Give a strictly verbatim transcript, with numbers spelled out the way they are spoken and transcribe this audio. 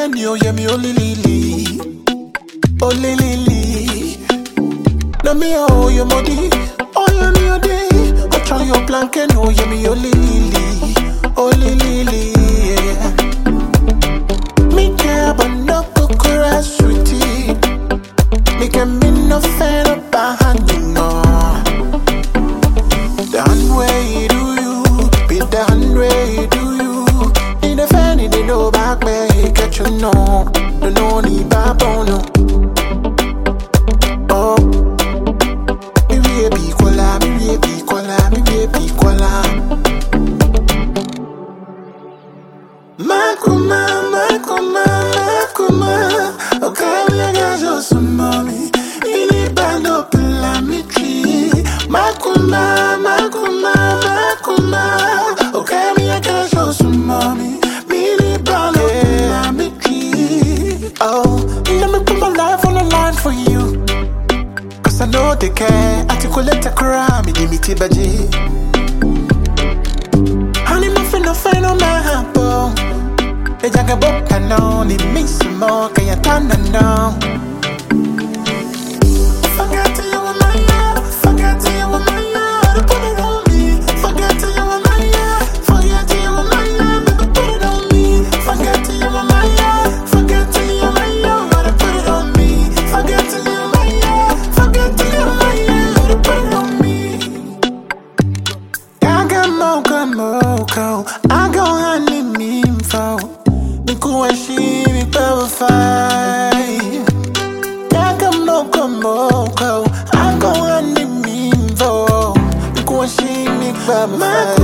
can you hear me? Oh lily, oh lily. No me oh your body, oh you me your day. I try your blanket, oh hear me? Oh lily, oh lily. Yeah. Me care but no kukura sweetie. Me can be no fan of behind you no. The hand way do you, be the hand way do you. Need a fan, need a no back way, get you know. No no need babono. Oh, me we be kola, me we be kola, me we be kola. Makuma, makuma, makuma. Okay, we are guys also mommy. Ini bando pela mi tree. Makuma, makuma, makuma. Okay, we are guys also mommy. Ini bando pela mi tree. Oh, let me put my life on the line for you. Cause I know they care. Articulate a crime, me give me tibaji. Honey, my friend, no friend on my hampo. The jaga boka no, ni miss mo, kaya tana no. Forget you were my love, forget you were my love, put it on me. Forget you were my love, forget you were my love, put it on me. Forget you were my love, forget you were my love, put it on me. Forget you were my love, forget you were my love, put it on me. Gaga mocha mocha, I go honey me info. Kuwashi mi powerful. Yaka moko moko, I go on the mimbo. Kuwashi mi powerful.